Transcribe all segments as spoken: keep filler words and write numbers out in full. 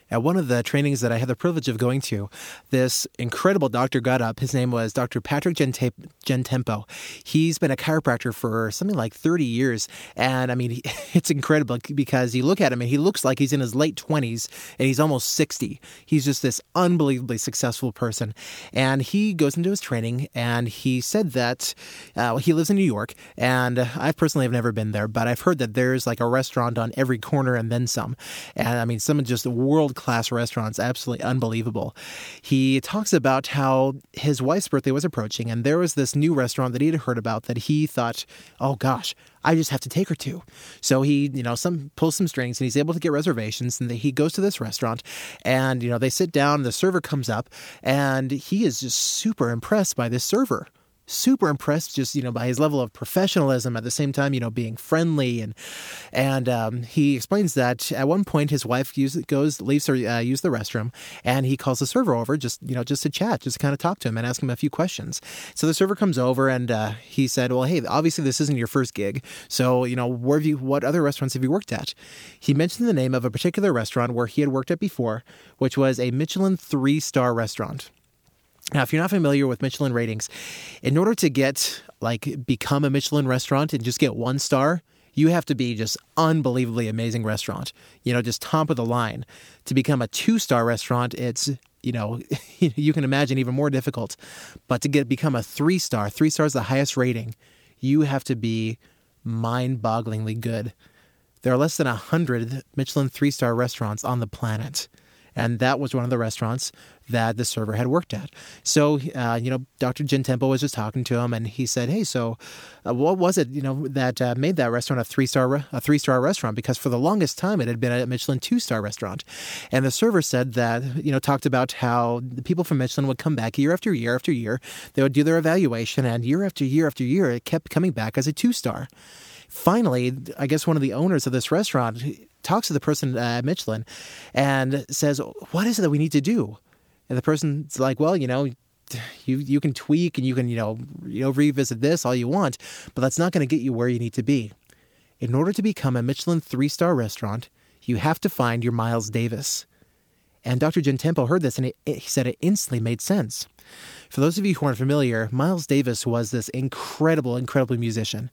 At one of the trainings that I had the privilege of going to, this incredible doctor got up. His name was Doctor Patrick Gente- Gentempo. He's been a chiropractor for something like thirty years. And I mean, he, it's incredible because you look at him and he looks like he's in his late twenties and he's almost sixty. He's just this unbelievably successful person. And he goes into his training and he said that uh, he lives in New York. And I personally have never been there, but I've heard that there's like a restaurant on every corner and then some. And I mean, some of just world-class restaurants, absolutely unbelievable. He talks about how his wife's birthday was approaching, and there was this new restaurant that he had heard about that he thought, oh gosh, I just have to take her to. So he, you know, some pulls some strings and he's able to get reservations, and he goes to this restaurant and, you know, they sit down, the server comes up and he is just super impressed by this server. Super impressed just, you know, by his level of professionalism, at the same time, you know, being friendly. And and um, he explains that at one point his wife use, goes, leaves her uh, use the restroom, and he calls the server over just, you know, just to chat, just to kind of talk to him and ask him a few questions. So the server comes over and uh, he said, well, hey, obviously this isn't your first gig. So, you know, where have you, what other restaurants have you worked at? He mentioned the name of a particular restaurant where he had worked at before, which was a Michelin three-star restaurant. Now, if you're not familiar with Michelin ratings, in order to get, like, become a Michelin restaurant and just get one star, you have to be just unbelievably amazing restaurant, you know, just top of the line. To become a two-star restaurant, it's, you know, you can imagine even more difficult. But to get become a three-star, three stars the highest rating, you have to be mind-bogglingly good. There are less than one hundred Michelin three-star restaurants on the planet. And that was one of the restaurants that the server had worked at. So, uh, you know, Doctor Gentempo was just talking to him, and he said, hey, so uh, what was it, you know, that uh, made that restaurant a three-star re- a three-star restaurant? Because for the longest time, it had been a Michelin two-star restaurant. And the server said that, you know, talked about how the people from Michelin would come back year after year after year. They would do their evaluation, and year after year after year, it kept coming back as a two-star. Finally, I guess one of the owners of this restaurant talks to the person at Michelin and says, what is it that we need to do? And the person's like, well, you know, you you can tweak and you can, you know, you know, revisit this all you want, but that's not going to get you where you need to be. In order to become a Michelin three-star restaurant, you have to find your Miles Davis. And Doctor Gentempo heard this and it, it, he said it instantly made sense. For those of you who aren't familiar, Miles Davis was this incredible, incredible musician.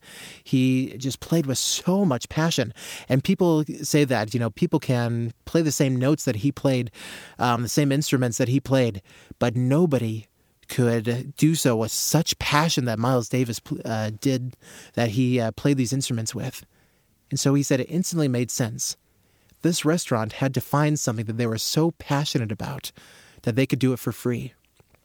He just played with so much passion. And people say that, you know, people can play the same notes that he played, um, the same instruments that he played, but nobody could do so with such passion that Miles Davis uh, did, that he uh, played these instruments with. And so he said it instantly made sense. This restaurant had to find something that they were so passionate about that they could do it for free.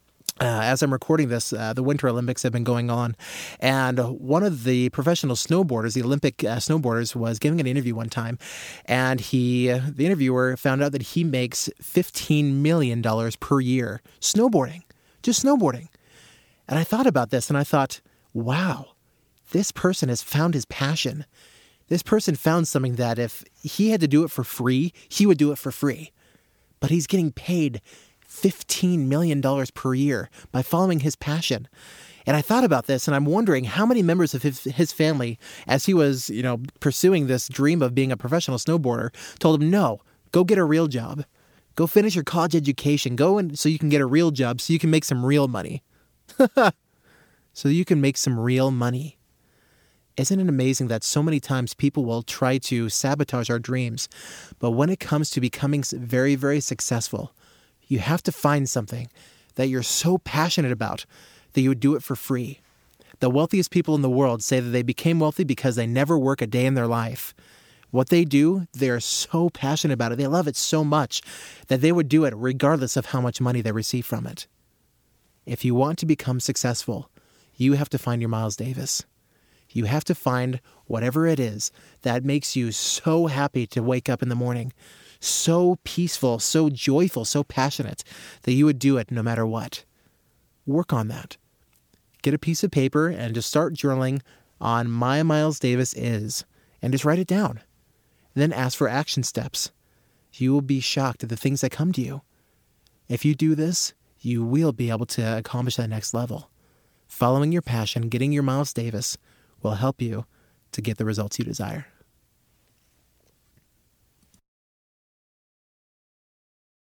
Uh, as I'm recording this, uh, the Winter Olympics have been going on, and one of the professional snowboarders, the Olympic uh, snowboarders, was giving an interview one time, and he, uh, the interviewer, found out that he makes fifteen million dollars per year snowboarding, just snowboarding. And I thought about this, and I thought, wow, this person has found his passion. This person found something that if he had to do it for free, he would do it for free. But he's getting paid fifteen million dollars per year by following his passion. And I thought about this, and I'm wondering how many members of his, his family, as he was, you know, pursuing this dream of being a professional snowboarder, told him, no, go get a real job. Go finish your college education. Go and so you can get a real job so you can make some real money. So you can make some real money. Isn't it amazing that so many times people will try to sabotage our dreams, but when it comes to becoming very, very successful, you have to find something that you're so passionate about that you would do it for free. The wealthiest people in the world say that they became wealthy because they never work a day in their life. What they do, they're so passionate about it. They love it so much that they would do it regardless of how much money they receive from it. If you want to become successful, you have to find your Miles Davis. You have to find whatever it is that makes you so happy to wake up in the morning, so peaceful, so joyful, so passionate that you would do it no matter what. Work on that. Get a piece of paper and just start journaling on my Miles Davis is, and just write it down. Then ask for action steps. You will be shocked at the things that come to you. If you do this, you will be able to accomplish that next level. Following your passion, getting your Miles Davis, will help you to get the results you desire.